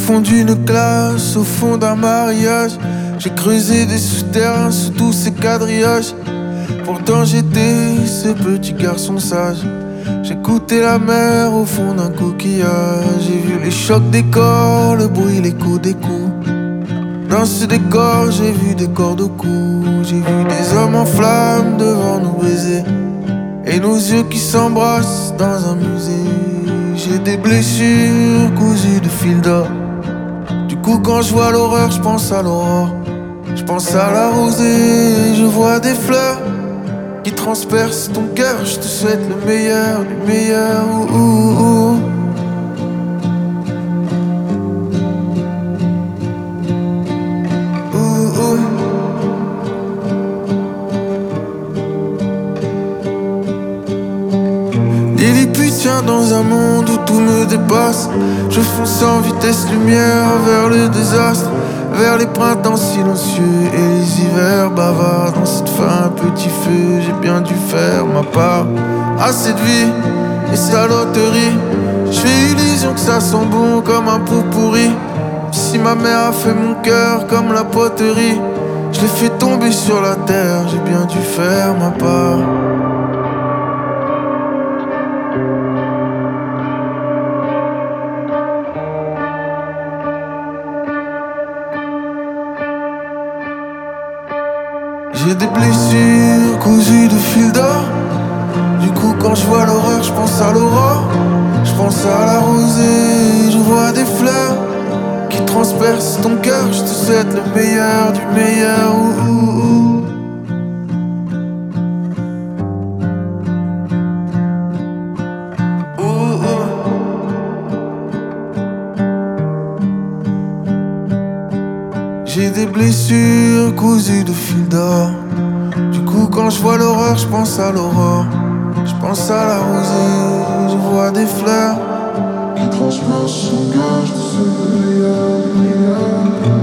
fond d'une classe, au fond d'un mariage. J'ai creusé des souterrains sous tous ces quadrillages. Pourtant j'étais ce petit garçon sage. J'écoutais la mer au fond d'un coquillage. J'ai vu les chocs des corps, le bruit, l'écho des coups. Dans ce décor, j'ai vu des cordes au cou. J'ai vu des hommes en flammes devant nous baiser, et nos yeux qui s'embrassent dans un musée. J'ai des blessures cousues de fil d'or. Du coup quand je vois l'horreur, je pense à l'aurore. Je pense à la rosée, je vois des fleurs qui transpercent ton cœur. Je te souhaite le meilleur, du meilleur. Ouh, ouh, ouh. Dans un monde où tout me dépasse, je fonce en vitesse lumière vers le désastre, vers les printemps silencieux et les hivers bavards. Dans cette fin, petit feu, j'ai bien dû faire ma part à cette vie et sa loterie. Je fais illusion que ça sent bon comme un pot pourri. Si ma mère a fait mon cœur comme la poterie, je l'ai fait tomber sur la terre, j'ai bien dû faire ma part. J'ai des blessures cousues de fil d'or. Du coup quand je vois l'horreur, je pense à l'aurore. Je pense à la rosée, je vois des fleurs qui transpercent ton cœur. Je te souhaite le meilleur, du meilleur. Ouh, ouh, ouh. J'ai des blessures cousues de fil d'or. Du coup quand je vois l'horreur, je pense à l'aurore. Je pense à la rosée, je vois des fleurs qui transpercent son cœur. Je te souhaite le meilleur, le meilleur.